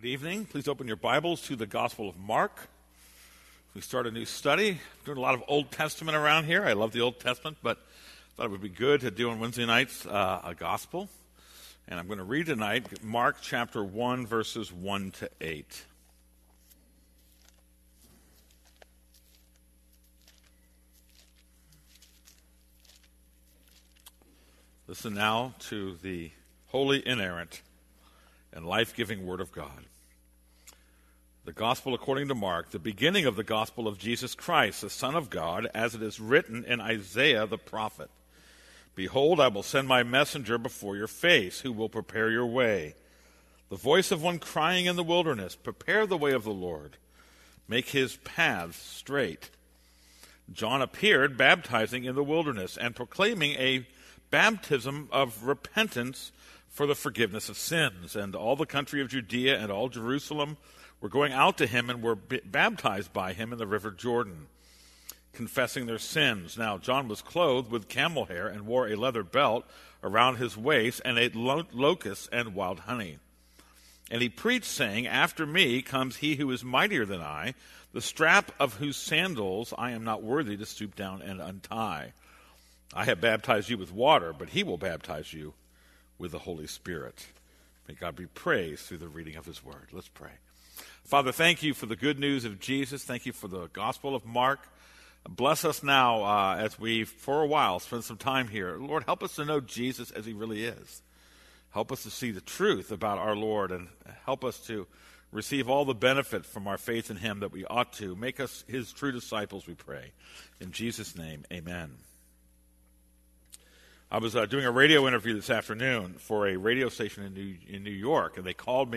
Good evening. Please open your Bibles to the Gospel of Mark. We start a new study. We're doing a lot of Old Testament around here. I love the Old Testament, but I thought it would be good to do on Wednesday nights a Gospel. And I'm going to read tonight Mark chapter 1, verses 1 to 8. Listen now to the holy, inerrant, and life-giving Word of God. The Gospel according to Mark, the beginning of the Gospel of Jesus Christ, the Son of God, as it is written in Isaiah the prophet. Behold, I will send my messenger before your face, who will prepare your way. The voice of one crying in the wilderness, prepare the way of the Lord. Make his paths straight. John appeared baptizing in the wilderness and proclaiming a baptism of repentance for the forgiveness of sins. And all the country of Judea and all Jerusalem were going out to him and were baptized by him in the river Jordan, confessing their sins. Now John was clothed with camel hair and wore a leather belt around his waist and ate locusts and wild honey. And he preached, saying, After me comes he who is mightier than I, the strap of whose sandals I am not worthy to stoop down and untie. I have baptized you with water, but he will baptize you with the Holy Spirit. May God be praised through the reading of his word. Let's pray. Father, thank you for the good news of Jesus. Thank you for the Gospel of Mark. Bless us now as we, for a while, spend some time here. Lord, help us to know Jesus as he really is. Help us to see the truth about our Lord, and help us to receive all the benefit from our faith in him that we ought to. Make us his true disciples, we pray. In Jesus' name, amen. I was doing a radio interview this afternoon for a radio station in New York, and they called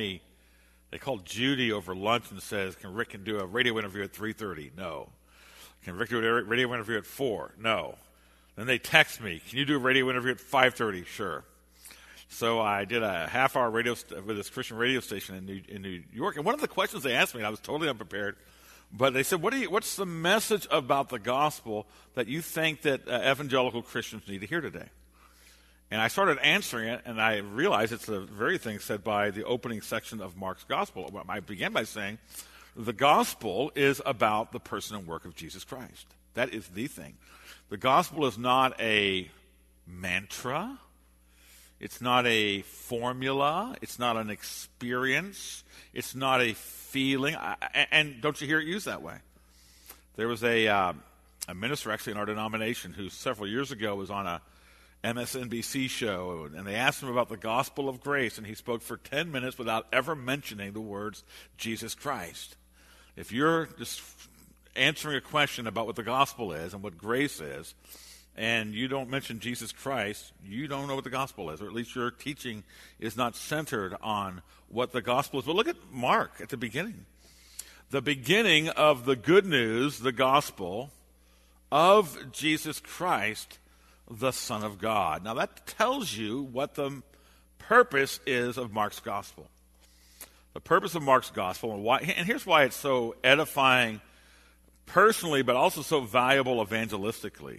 Judy over lunch and says, can Rick do a radio interview at 3:30? No. Can Rick do a radio interview at 4? No. Then they text me, can you do a radio interview at 5:30? Sure. So I did a half-hour radio with this Christian radio station in New York, and one of the questions they asked me, and I was totally unprepared, but they said, what's the message about the gospel that you think that evangelical Christians need to hear today? And I started answering it, and I realized it's the very thing said by the opening section of Mark's gospel. I began by saying, the gospel is about the person and work of Jesus Christ. That is the thing. The gospel is not a mantra. It's not a formula. It's not an experience. It's not a feeling. And don't you hear it used that way? There was a minister actually in our denomination who several years ago was on a MSNBC show, and they asked him about the gospel of grace, and he spoke for 10 minutes without ever mentioning the words Jesus Christ. If you're just answering a question about what the gospel is and what grace is, and you don't mention Jesus Christ, you don't know what the gospel is, or at least your teaching is not centered on what the gospel is. But look at Mark at the beginning. The beginning of the good news, the gospel of Jesus Christ, the Son of God. Now that tells you what the purpose is of Mark's gospel. The purpose of Mark's gospel, and here's why it's so edifying personally, but also so valuable evangelistically.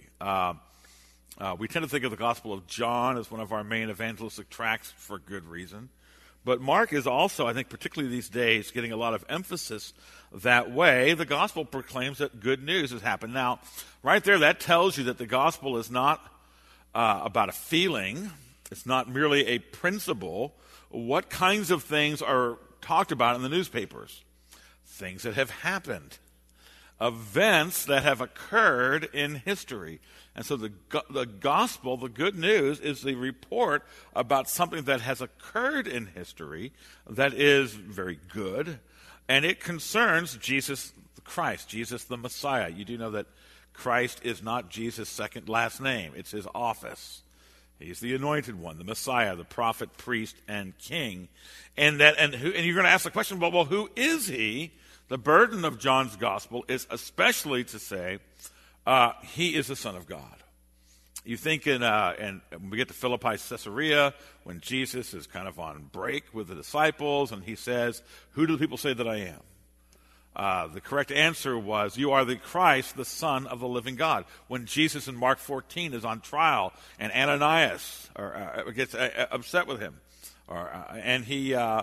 We tend to think of the Gospel of John as one of our main evangelistic tracts for good reason. But Mark is also, I think, particularly these days, getting a lot of emphasis that way. The gospel proclaims that good news has happened. Now, right there, that tells you that the gospel is not about a feeling. It's not merely a principle. What kinds of things are talked about in the newspapers? Things that have happened. Events that have occurred in history. And so the gospel, the good news, is the report about something that has occurred in history that is very good, and it concerns Jesus Christ, Jesus the Messiah. You do know that Christ is not Jesus' second last name. It's his office. He's the anointed one, the Messiah, the prophet, priest, and king. And you're going to ask the question, well, who is he? The burden of John's gospel is especially to say he is the Son of God. You think and when we get to Philippi, Caesarea, when Jesus is kind of on break with the disciples, and he says, who do people say that I am? The correct answer was, you are the Christ, the Son of the living God. When Jesus in Mark 14 is on trial, and Ananias gets upset with him, and he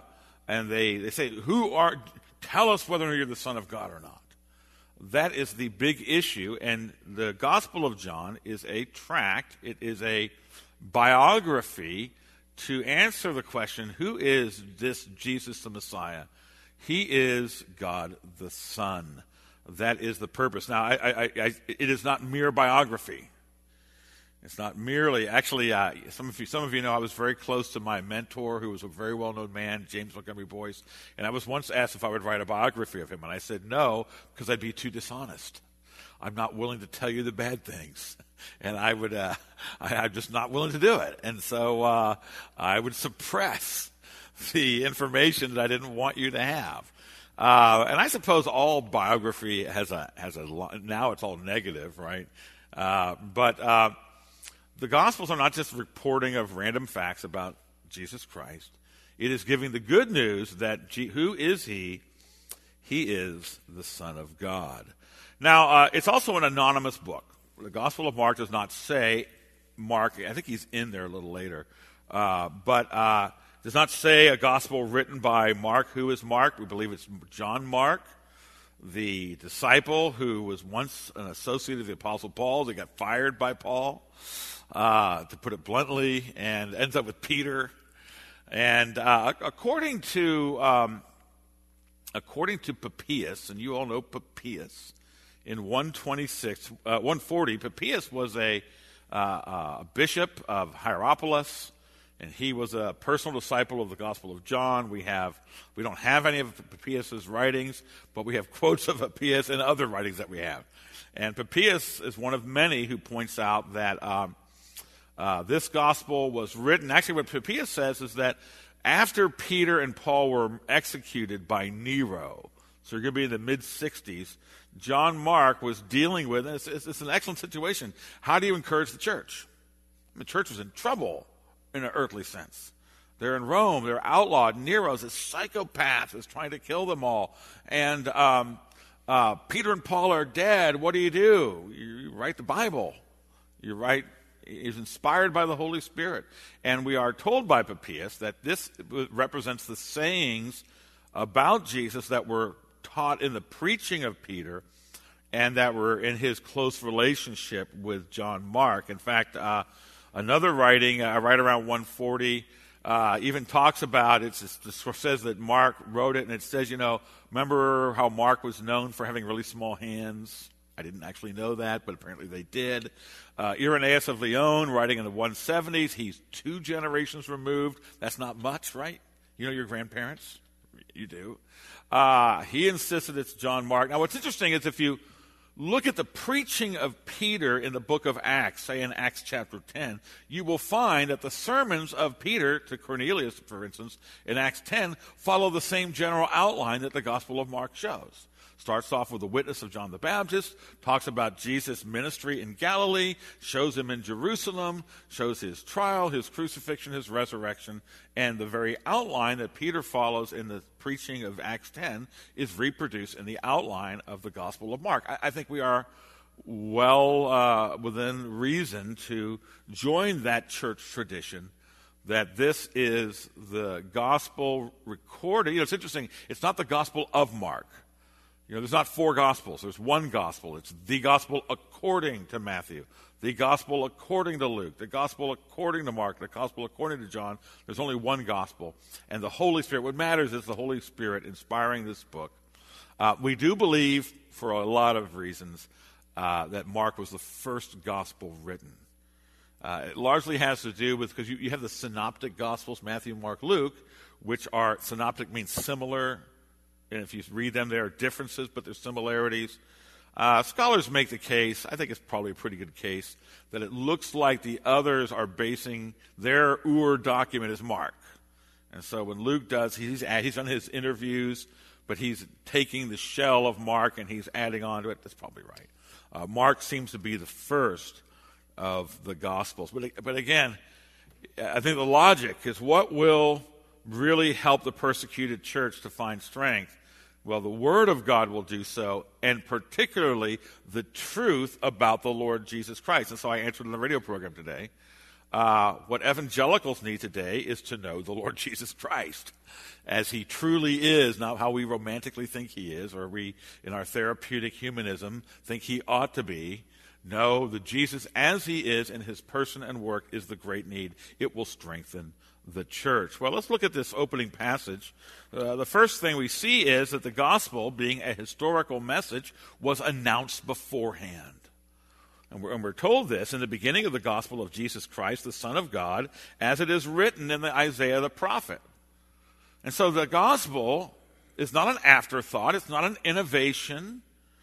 and they say, tell us whether you're the Son of God or not. That is the big issue, and the Gospel of John is a tract. It is a biography to answer the question, who is this Jesus the Messiah? He is God the Son. That is the purpose. Now, it is not mere biography. It's not merely, actually, some of you know I was very close to my mentor, who was a very well-known man, James Montgomery Boyce, and I was once asked if I would write a biography of him, and I said no, because I'd be too dishonest. I'm not willing to tell you the bad things, and I'm just not willing to do it, and so I would suppress the information that I didn't want you to have. And I suppose all biography has a now it's all negative, right? But the Gospels are not just reporting of random facts about Jesus Christ. It is giving the good news that who is he? He is the Son of God. Now, it's also an anonymous book. The Gospel of Mark does not say Mark. I think he's in there a little later. But does not say a gospel written by Mark. Who is Mark? We believe it's John Mark, the disciple who was once an associate of the Apostle Paul. They got fired by Paul, to put it bluntly, and ends up with Peter. And according to Papias, and you all know Papias, in 140, Papias was a bishop of Hierapolis, and he was a personal disciple of the Gospel of John. We don't have any of Papias' writings, but we have quotes of Papias in other writings that we have. And Papias is one of many who points out that this gospel was written. Actually, what Papias says is that after Peter and Paul were executed by Nero, so you're going to be in the mid-60s, John Mark was dealing with, and it's an excellent situation. How do you encourage the church? The church was in trouble in an earthly sense. They're in Rome. They're outlawed. Nero's a psychopath is trying to kill them all. And Peter and Paul are dead. What do? You write the Bible. You write. Is inspired by the Holy Spirit. And we are told by Papias that this represents the sayings about Jesus that were taught in the preaching of Peter and that were in his close relationship with John Mark. In fact, another writing, right around 140, even talks about it. It says that Mark wrote it, and it says, remember how Mark was known for having really small hands? I didn't actually know that, but apparently they did. Irenaeus of Lyon, writing in the 170s, he's 2 generations removed. That's not much, right? You know your grandparents? You do. He insisted it's John Mark. Now, what's interesting is if you look at the preaching of Peter in the book of Acts, say in Acts chapter 10, you will find that the sermons of Peter to Cornelius, for instance, in Acts 10, follow the same general outline that the Gospel of Mark shows. Starts off with the witness of John the Baptist, talks about Jesus' ministry in Galilee, shows him in Jerusalem, shows his trial, his crucifixion, his resurrection, and the very outline that Peter follows in the preaching of Acts 10 is reproduced in the outline of the Gospel of Mark. I think we are well within reason to join that church tradition that this is the gospel recorded. It's interesting. It's not the Gospel of Mark. There's not 4 Gospels. There's one Gospel. It's the Gospel according to Matthew, the Gospel according to Luke, the Gospel according to Mark, the Gospel according to John. There's only one Gospel. And the Holy Spirit, what matters is the Holy Spirit inspiring this book. We do believe, for a lot of reasons, that Mark was the first Gospel written. It largely has to do with, because you have the synoptic Gospels, Matthew, Mark, Luke, which are, synoptic means similar. And if you read them, there are differences, but there's similarities. Scholars make the case, I think it's probably a pretty good case, that it looks like the others are basing their document as Mark. And so when Luke does, he's done his interviews, but he's taking the shell of Mark and he's adding on to it. That's probably right. Mark seems to be the first of the Gospels. But again, I think the logic is what will really help the persecuted church to find strength. Well, the Word of God will do so, and particularly the truth about the Lord Jesus Christ. And so I answered in the radio program today, What evangelicals need today is to know the Lord Jesus Christ as he truly is, not how we romantically think he is, or we, in our therapeutic humanism, think he ought to be. No, the Jesus as he is in his person and work is the great need. It will strengthen the church. Well, let's look at this opening passage. The first thing we see is that the gospel, being a historical message, was announced beforehand. And we're told this in the beginning of the gospel of Jesus Christ, the Son of God, as it is written in the Isaiah the prophet. And so the gospel is not an afterthought. It's not an innovation.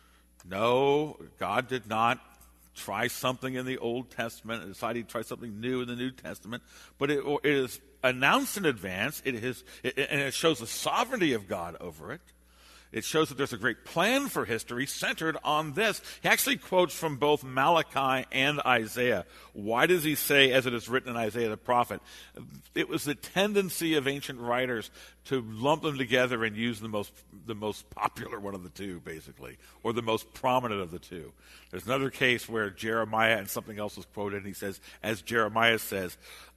No, God did not try something in the Old Testament and decide he'd try something new in the New Testament. But it is announced in advance. And it shows the sovereignty of God over it. It shows that there's a great plan for history centered on this. He actually quotes from both Malachi and Isaiah. Why does he say, as it is written in Isaiah the prophet? It was the tendency of ancient writers to lump them together and use the most popular one of the two, basically, or the most prominent of the two. There's another case where Jeremiah and something else was quoted, and he says, as Jeremiah says,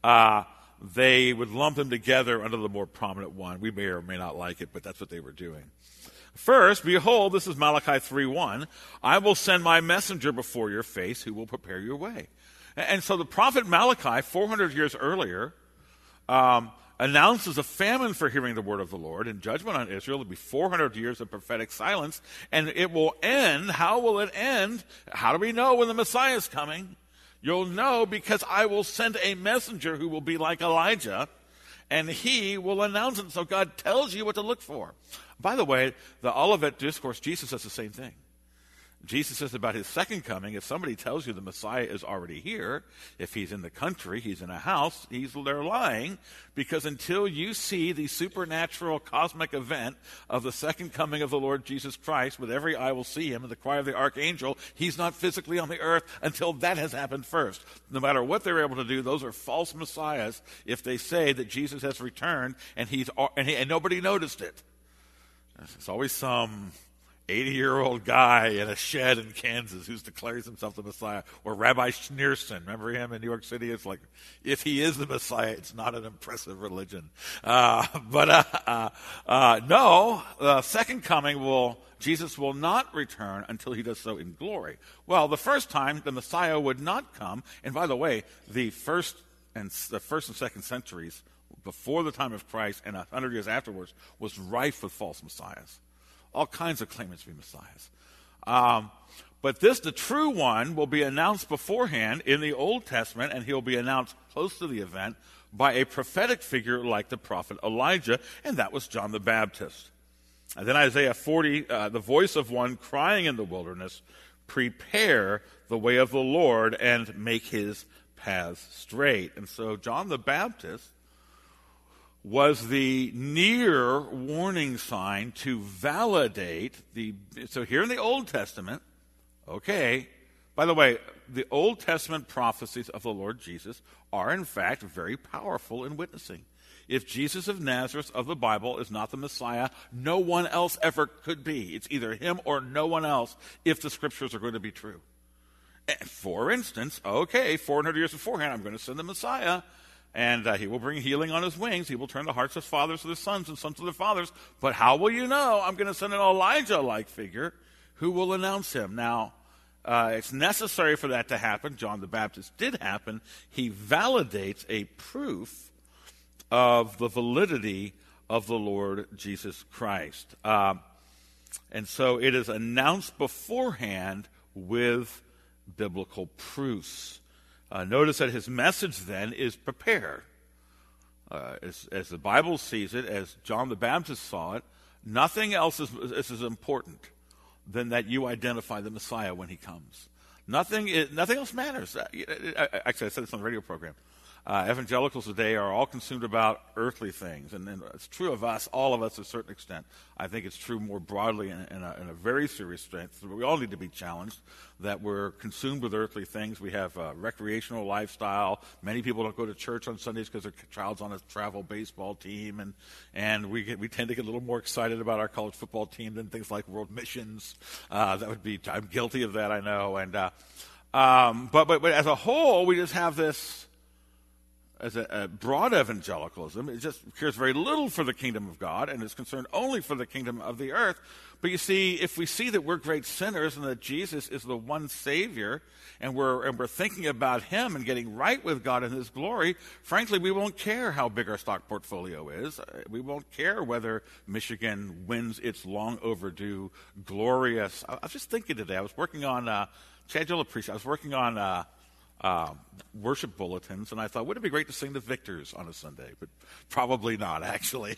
they would lump them together under the more prominent one. We may or may not like it, but that's what they were doing. First, behold, this is Malachi 3:1, I will send my messenger before your face who will prepare your way. And so the prophet Malachi, 400 years earlier, announces a famine for hearing the word of the Lord and judgment on Israel. It'll be 400 years of prophetic silence, and it will end. How will it end? How do we know when the Messiah is coming? You'll know because I will send a messenger who will be like Elijah, and he will announce it. So God tells you what to look for. By the way, the Olivet Discourse, Jesus says the same thing. Jesus says about his second coming, if somebody tells you the Messiah is already here, if he's in the country, he's in a house, they're lying, because until you see the supernatural cosmic event of the second coming of the Lord Jesus Christ, with every eye will see him, and the cry of the archangel, he's not physically on the earth until that has happened first. No matter what they're able to do, those are false messiahs if they say that Jesus has returned and nobody noticed it. It's always some 80-year-old guy in a shed in Kansas who declares himself the Messiah. Or Rabbi Schneerson, remember him in New York City? It's like, if he is the Messiah, it's not an impressive religion. No, the second coming Jesus will not return until he does so in glory. Well, the first time the Messiah would not come, and by the way, the first and second centuries, before the time of Christ and 100 years afterwards, was rife with false messiahs. All kinds of claimants to be messiahs. But the true one, will be announced beforehand in the Old Testament, and he'll be announced close to the event by a prophetic figure like the prophet Elijah, and that was John the Baptist. And then Isaiah 40, the voice of one crying in the wilderness, prepare the way of the Lord and make his paths straight. And so John the Baptist was the near warning sign to validate so here in the Old Testament, okay, by the way, the Old Testament prophecies of the Lord Jesus are in fact very powerful in witnessing. If Jesus of Nazareth of the Bible is not the Messiah, no one else ever could be. It's either him or no one else if the scriptures are going to be true. For instance, okay, 400 years beforehand, I'm going to send the Messiah, and he will bring healing on his wings. He will turn the hearts of fathers to their sons and sons to their fathers. But how will you know? I'm going to send an Elijah-like figure who will announce him. Now, it's necessary for that to happen. John the Baptist did happen. He validates a proof of the validity of the Lord Jesus Christ. And so it is announced beforehand with biblical proofs. Notice that his message then is prepare. As the Bible sees it, as John the Baptist saw it, nothing else is as important than that you identify the Messiah when he comes. Nothing else matters. Actually, I said this on the radio program. Evangelicals today are all consumed about earthly things, and it's true of us, all of us, to a certain extent. I think it's true more broadly in a very serious sense. We all need to be challenged that we're consumed with earthly things. We have a recreational lifestyle. Many people don't go to church on Sundays because their child's on a travel baseball team, and we tend to get a little more excited about our college football team than things like world missions. I'm guilty of that, I know. And but as a whole, we just have this a broad evangelicalism. It just cares very little for the kingdom of God and is concerned only for the kingdom of the earth. But you see, if we see that we're great sinners and that Jesus is the one Savior, and we're thinking about Him and getting right with God in His glory, frankly, we won't care how big our stock portfolio is. We won't care whether Michigan wins its long overdue, glorious. I was just thinking today. I was working on Chad, you'll appreciate. I was working on worship bulletins, and I thought, wouldn't it be great to sing the victors on a Sunday? But probably not, actually.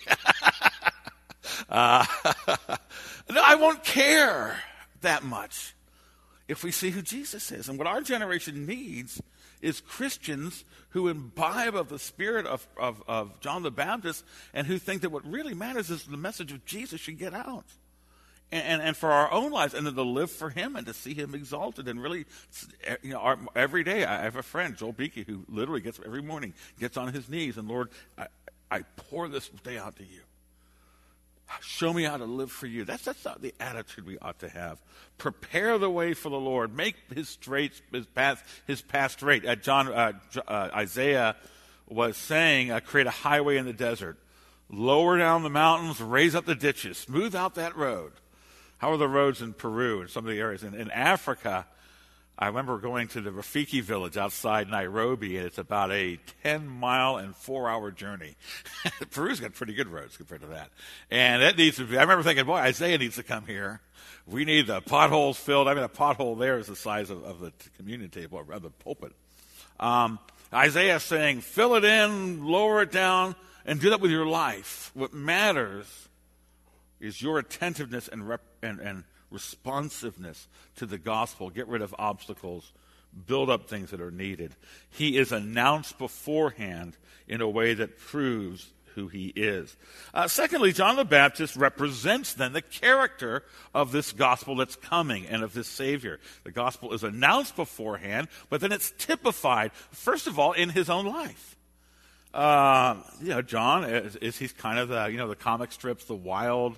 No, I won't care that much if we see who Jesus is. And what our generation needs is Christians who imbibe of the spirit of John the Baptist and who think that what really matters is the message of Jesus should get out. And for our own lives, and then to live for Him and to see Him exalted. And really, every day, I have a friend, Joel Beakey, who literally every morning gets on his knees, and Lord, I pour this day out to You. Show me how to live for You. That's not the attitude we ought to have. Prepare the way for the Lord. Make His path straight. Isaiah was saying, create a highway in the desert. Lower down the mountains, raise up the ditches, smooth out that road. How are the roads in Peru and some of the areas? In Africa, I remember going to the Rafiki village outside Nairobi, and it's about a 10-mile and 4-hour journey. Peru's got pretty good roads compared to that. And that needs to be, I remember thinking, boy, Isaiah needs to come here. We need the potholes filled. I mean, a pothole there is the size of the communion table, or the pulpit. Isaiah saying, fill it in, lower it down, and do that with your life. What matters is your attentiveness and responsiveness to the gospel. Get rid of obstacles. Build up things that are needed. He is announced beforehand in a way that proves who He is. Secondly, John the Baptist represents then the character of this gospel that's coming and of this Savior. The gospel is announced beforehand, but then it's typified, first of all, in His own life. John he's kind of the comic strips, the wild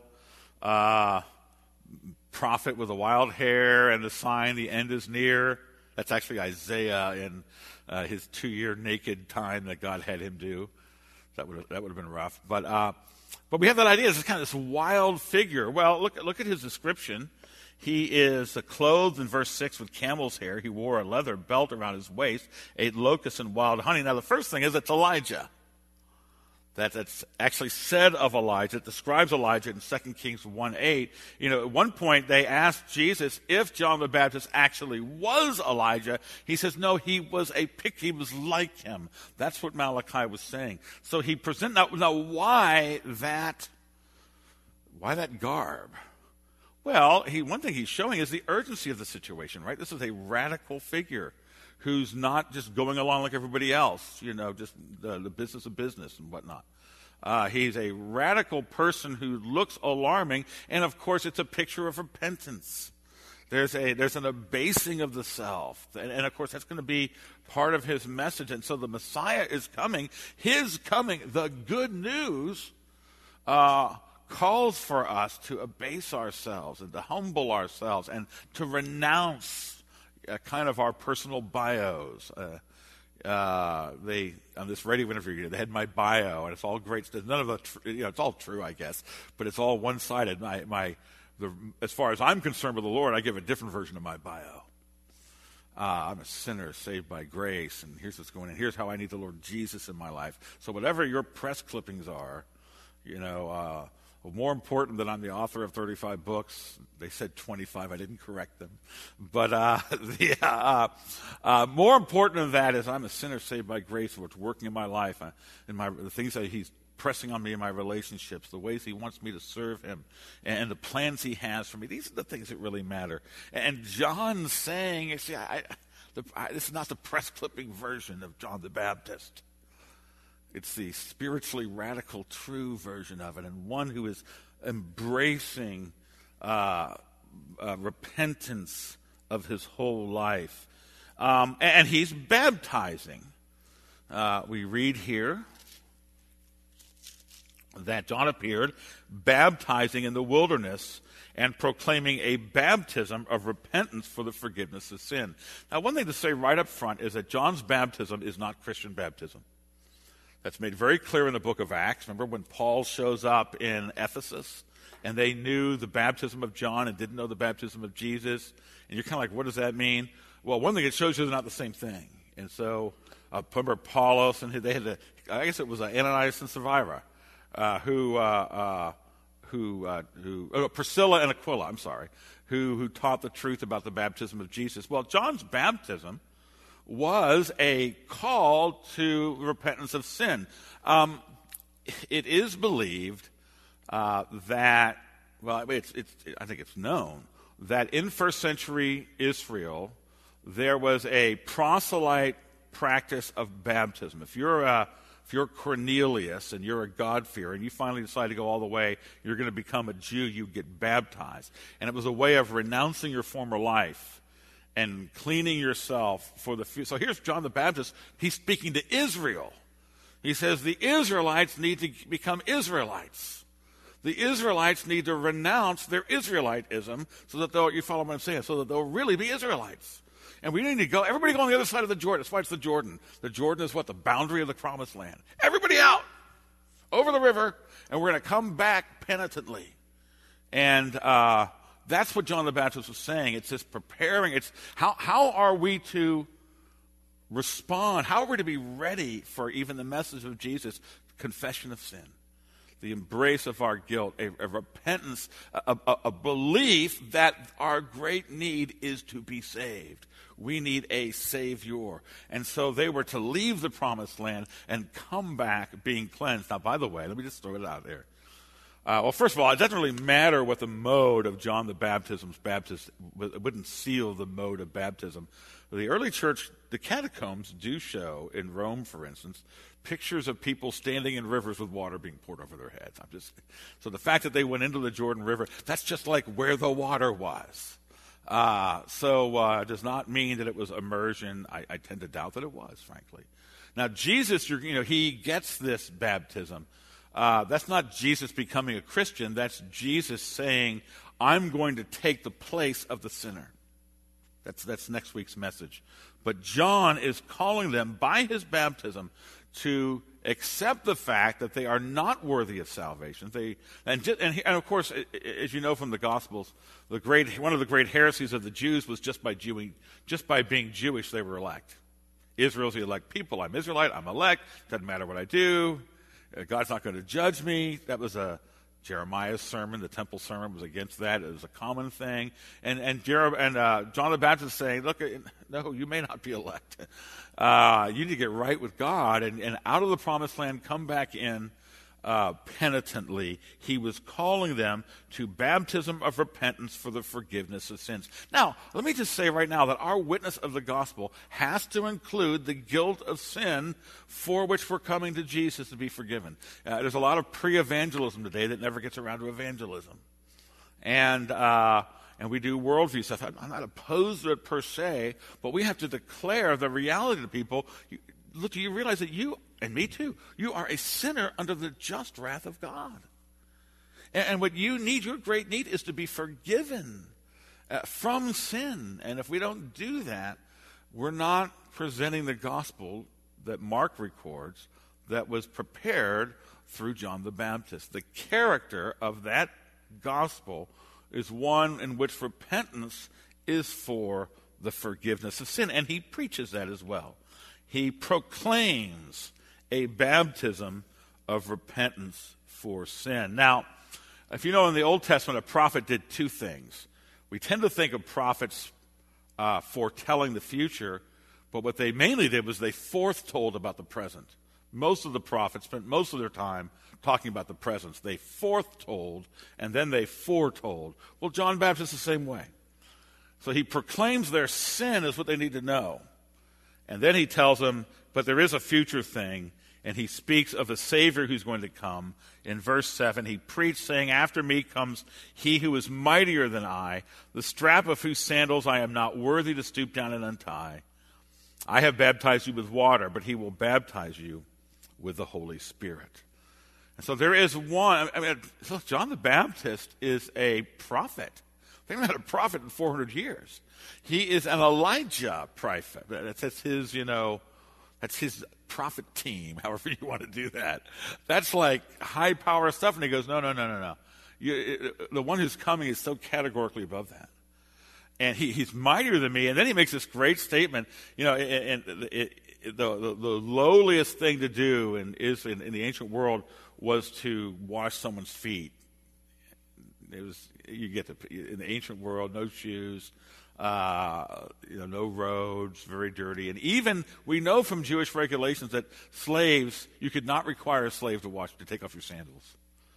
prophet with the wild hair and the sign, the end is near. That's actually Isaiah in his 2-year naked time that God had him do. That would have been rough. But we have that idea. It's kind of this wild figure. Well, look at his description. He is clothed in verse 6 with camel's hair. He wore a leather belt around his waist, ate locusts and wild honey. Now, the first thing is it's Elijah. That's actually said of Elijah. It describes Elijah in 2 Kings 1:8. At one point they asked Jesus if John the Baptist actually was Elijah. He says, no, he was like him. That's what Malachi was saying. So he presents, now why that garb? Well, one thing he's showing is the urgency of the situation, right? This is a radical figure who's not just going along like everybody else, just the business of business and whatnot. He's a radical person who looks alarming, and of course it's a picture of repentance. There's an abasing of the self, and of course that's going to be part of his message. And so the Messiah is coming. His coming, the good news, calls for us to abase ourselves and to humble ourselves and to renounce kind of our personal bios. On this radio interview, they had my bio, and it's all great. None of it's all true, I guess, but it's all one-sided. As far as I'm concerned with the Lord, I give a different version of my bio. I'm a sinner saved by grace, and here's what's going on. Here's how I need the Lord Jesus in my life. So whatever your press clippings are, more important than I'm the author of 35 books. They said 25. I didn't correct them. But more important than that is I'm a sinner saved by grace, what's working in my life, the things that He's pressing on me in my relationships, the ways He wants me to serve Him, and the plans He has for me. These are the things that really matter. And John's saying, this is not the press clipping version of John the Baptist. It's the spiritually radical, true version of it, and one who is embracing repentance of his whole life. And he's baptizing. We read here that John appeared baptizing in the wilderness and proclaiming a baptism of repentance for the forgiveness of sin. Now, one thing to say right up front is that John's baptism is not Christian baptism. That's made very clear in the book of Acts. Remember when Paul shows up in Ephesus and they knew the baptism of John and didn't know the baptism of Jesus? And you're kind of like, what does that mean? Well, one thing, it shows you they're not the same thing. And so, remember Apollos, and they had I guess it was Ananias and Sapphira, Priscilla and Aquila, who taught the truth about the baptism of Jesus. Well, John's baptism was a call to repentance of sin. It is believed that, well, I think it's known that in first century Israel there was a proselyte practice of baptism. If you're Cornelius and you're a God-fearer and you finally decide to go all the way, you're going to become a Jew, you get baptized. And it was a way of renouncing your former life and cleaning yourself for the future. So here's John the Baptist. He's speaking to Israel. He says the Israelites need to become Israelites. The Israelites need to renounce their Israelitism so that they'll, you follow what I'm saying, so that they'll really be Israelites. And we need to go, everybody go on the other side of the Jordan. That's why it's the Jordan. The Jordan is what? The boundary of the promised land. Everybody out over the river, and we're going to come back penitently. And that's what John the Baptist was saying. It's this preparing. It's how are we to respond? How are we to be ready for even the message of Jesus? Confession of sin, the embrace of our guilt, a repentance, a belief that our great need is to be saved. We need a Savior. And so they were to leave the promised land and come back being cleansed. Now, by the way, let me just throw it out there. Well, first of all, it doesn't really matter what the mode of John the Baptist's baptism, it wouldn't seal the mode of baptism. The early church, the catacombs do show, in Rome, for instance, pictures of people standing in rivers with water being poured over their heads. So the fact that they went into the Jordan River, that's just like where the water was. It does not mean that it was immersion. I tend to doubt that it was, frankly. Now, Jesus, he gets this baptism. That's not Jesus becoming a Christian. That's Jesus saying, I'm going to take the place of the sinner. That's next week's message. But John is calling them by his baptism to accept the fact that they are not worthy of salvation. And of course, as you know from the Gospels, one of the great heresies of the Jews was just by being Jewish, they were elect. Israel's the elect people. I'm Israelite. I'm elect. Doesn't matter what I do. God's not going to judge me. That was Jeremiah's sermon. The temple sermon was against that. It was a common thing. And John the Baptist is saying, look, no, you may not be elect. You need to get right with God and out of the promised land, come back in penitently. He was calling them to baptism of repentance for the forgiveness of sins. Now, let me just say right now that our witness of the gospel has to include the guilt of sin for which we're coming to Jesus to be forgiven. There's a lot of pre-evangelism today that never gets around to evangelism. And we do worldview stuff. I'm not opposed to it per se, but we have to declare the reality to people. Look, you realize that you, and me too, you are a sinner under the just wrath of God. And what you need, your great need, is to be forgiven from sin. And if we don't do that, we're not presenting the gospel that Mark records that was prepared through John the Baptist. The character of that gospel is one in which repentance is for the forgiveness of sin. And he preaches that as well. He proclaims a baptism of repentance for sin. Now, if you know in the Old Testament, a prophet did two things. We tend to think of prophets foretelling the future, but what they mainly did was they foretold about the present. Most of the prophets spent most of their time talking about the present. They foretold, and then they foretold. Well, John the Baptist is the same way. So he proclaims their sin is what they need to know. And then he tells them, but there is a future thing, and he speaks of a Savior who's going to come. In verse 7, he preached, saying, after me comes he who is mightier than I, the strap of whose sandals I am not worthy to stoop down and untie. I have baptized you with water, but he will baptize you with the Holy Spirit. And so there is one, look, John the Baptist is a prophet. They haven't had a prophet in 400 years. He is an Elijah prophet. That's his, That's his prophet team, however you want to do that. That's like high power stuff. And he goes, no. The one who's coming is so categorically above that. And he's mightier than me. And then he makes this great statement, and the lowliest thing to do in the ancient world was to wash someone's feet. In the ancient world, no shoes, no roads, very dirty. And even we know from Jewish regulations that slaves, you could not require a slave to take off your sandals.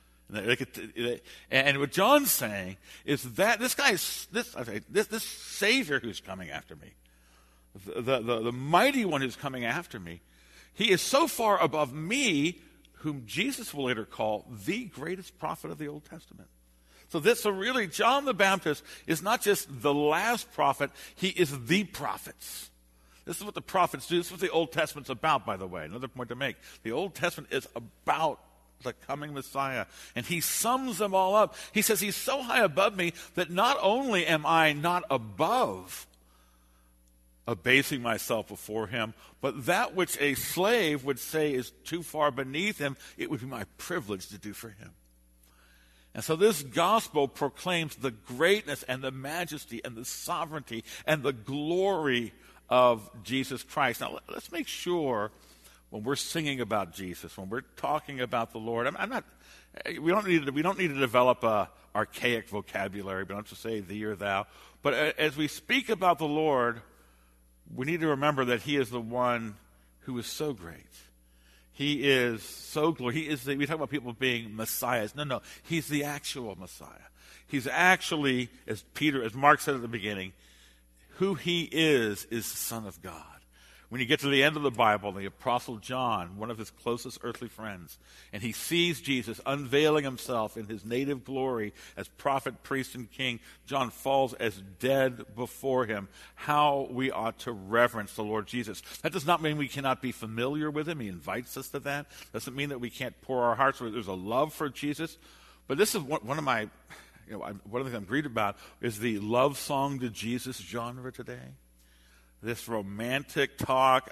And what John's saying is that this Savior who's coming after me, the mighty one who's coming after me, he is so far above me, whom Jesus will later call the greatest prophet of the Old Testament. So really, John the Baptist is not just the last prophet, he is the prophets. This is what the prophets do. This is what the Old Testament's about, by the way. Another point to make. The Old Testament is about the coming Messiah. And he sums them all up. He says he's so high above me that not only am I not above abasing myself before him, but that which a slave would say is too far beneath him, it would be my privilege to do for him. And so this gospel proclaims the greatness and the majesty and the sovereignty and the glory of Jesus Christ. Now, let's make sure when we're singing about Jesus, when we're talking about the Lord, we don't need to develop a archaic vocabulary. We don't have to say thee or thou. But as we speak about the Lord, we need to remember that he is the one who is so great. He is so glorious. We talk about people being messiahs. No. He's the actual Messiah. He's actually, as Mark said at the beginning, who he is the Son of God. When you get to the end of the Bible, the Apostle John, one of his closest earthly friends, and he sees Jesus unveiling himself in his native glory as prophet, priest, and king, John falls as dead before him. How we ought to reverence the Lord Jesus. That does not mean we cannot be familiar with him. He invites us to that. Doesn't mean that we can't pour our hearts where there's a love for Jesus. But this is one of the things I'm grieved about is the love song to Jesus genre today. This romantic talk.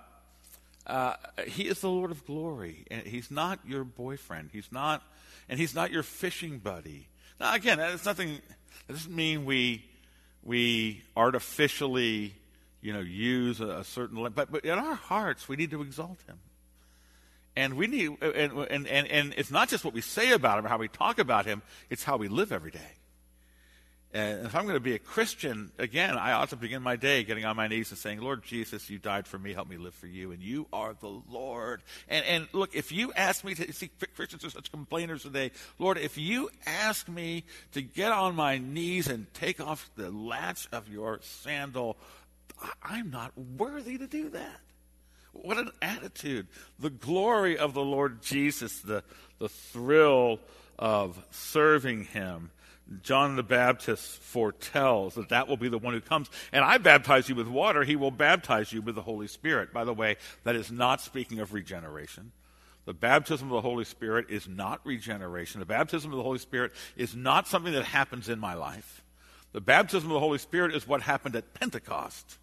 He is the Lord of glory. And he's not your boyfriend. He's not your fishing buddy. Now, again, that doesn't mean we artificially, use a certain. But in our hearts, we need to exalt him. And we need, and it's not just what we say about him or how we talk about him. It's how we live every day. And if I'm going to be a Christian, again, I ought to begin my day getting on my knees and saying, Lord Jesus, you died for me, help me live for you, and you are the Lord. And look, if you ask me to, see, Christians are such complainers today, Lord, if you ask me to get on my knees and take off the latch of your sandal, I'm not worthy to do that. What an attitude. The glory of the Lord Jesus, the thrill of serving him. John the Baptist foretells that will be the one who comes. And I baptize you with water. He will baptize you with the Holy Spirit. By the way, that is not speaking of regeneration. The baptism of the Holy Spirit is not regeneration. The baptism of the Holy Spirit is not something that happens in my life. The baptism of the Holy Spirit is what happened at Pentecost.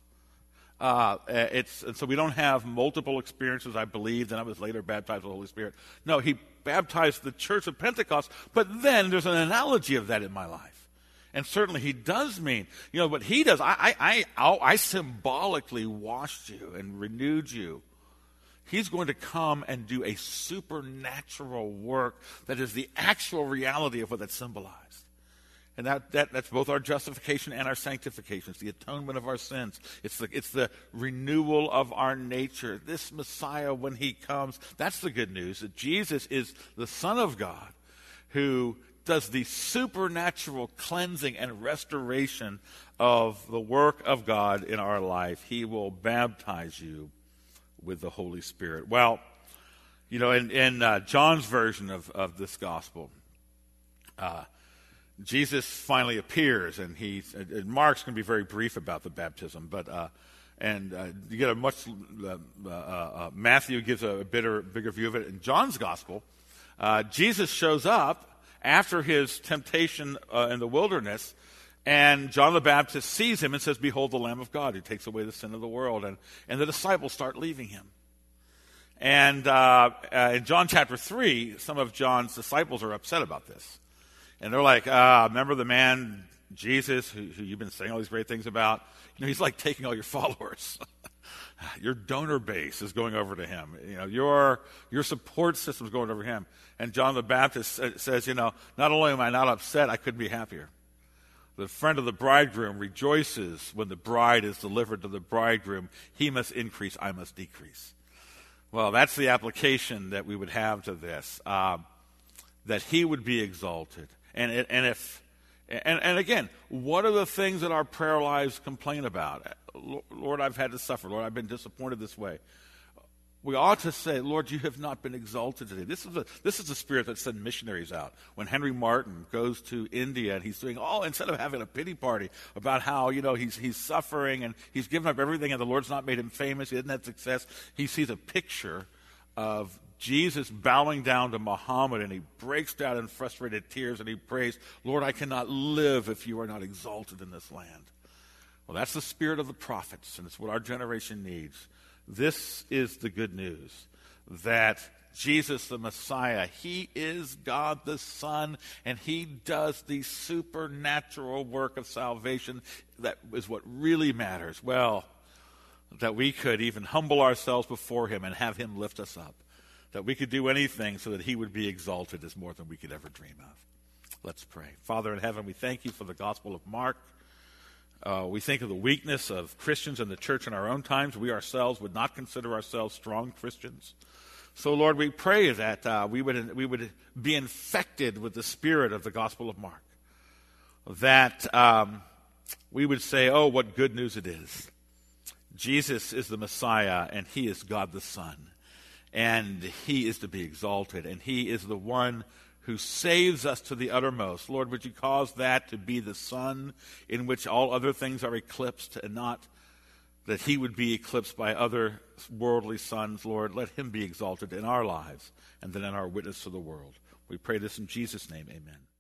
And so we don't have multiple experiences, I believe, then I was later baptized with the Holy Spirit. No, he baptized the church of Pentecost, but then there's an analogy of that in my life. And certainly he does mean, what he does, I symbolically washed you and renewed you. He's going to come and do a supernatural work that is the actual reality of what that symbolized. And that's both our justification and our sanctification. It's the atonement of our sins. It's the renewal of our nature. This Messiah, when he comes, that's the good news, that Jesus is the Son of God who does the supernatural cleansing and restoration of the work of God in our life. He will baptize you with the Holy Spirit. Well, in John's version of this gospel, Jesus finally appears, and Mark's going to be very brief about the baptism, but you get Matthew gives a bigger view of it. In John's gospel, Jesus shows up after his temptation in the wilderness, and John the Baptist sees him and says, "Behold the Lamb of God who takes away the sin of the world," and the disciples start leaving him. And in John chapter 3, some of John's disciples are upset about this. And they're like, remember the man, Jesus, who you've been saying all these great things about? You know, he's like taking all your followers. Your donor base is going over to him. You know, your support system is going over to him. And John the Baptist says, you know, not only am I not upset, I couldn't be happier. The friend of the bridegroom rejoices when the bride is delivered to the bridegroom. He must increase, I must decrease. Well, that's the application that we would have to this, that he would be exalted. And again, what are the things that our prayer lives complain about? Lord, I've had to suffer. Lord, I've been disappointed this way. We ought to say, Lord, you have not been exalted today. This is the spirit that sent missionaries out. When Henry Martin goes to India and he's doing instead of having a pity party about how, you know, he's suffering and he's given up everything and the Lord's not made him famous, he didn't have success, he sees a picture of Jesus bowing down to Muhammad, and he breaks down in frustrated tears and he prays, Lord, I cannot live if you are not exalted in this land. Well, that's the spirit of the prophets, and it's what our generation needs. This is the good news, that Jesus the Messiah, he is God the Son, and he does the supernatural work of salvation. That is what really matters. Well, that we could even humble ourselves before him and have him lift us up. That we could do anything so that he would be exalted is more than we could ever dream of. Let's pray. Father in heaven, we thank you for the Gospel of Mark. We think of the weakness of Christians in the church in our own times. We ourselves would not consider ourselves strong Christians. So, Lord, we pray that we would be infected with the spirit of the Gospel of Mark. That we would say, oh, what good news it is. Jesus is the Messiah, and he is God the Son. And he is to be exalted, and he is the one who saves us to the uttermost. Lord, would you cause that to be the sun in which all other things are eclipsed, and not that he would be eclipsed by other worldly suns. Lord, let him be exalted in our lives and then in our witness to the world. We pray this in Jesus' name, amen.